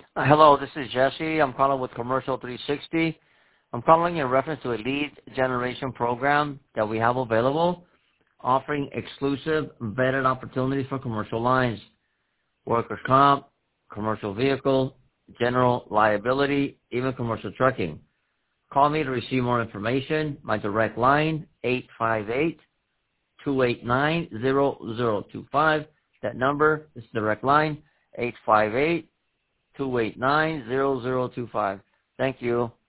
Hello, this is Jesse. I'm calling with Commercial 360. I'm calling in reference to a lead generation program that we have available, offering exclusive vetted opportunities for commercial lines, workers' comp, commercial vehicle, general liability, even commercial trucking. Call me to receive more information. My direct line, 858-289-0025. That number is direct line, 858-289-0025. Thank you.